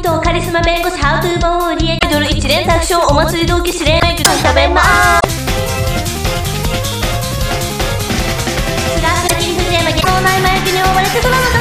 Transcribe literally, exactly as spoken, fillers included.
イトカリスマ弁護士ハウトゥー本売り上げドル一連卓勝お祭り同期知れないけど食べまーす。スラックに藤山芸能内眉毛に覆われてドラマ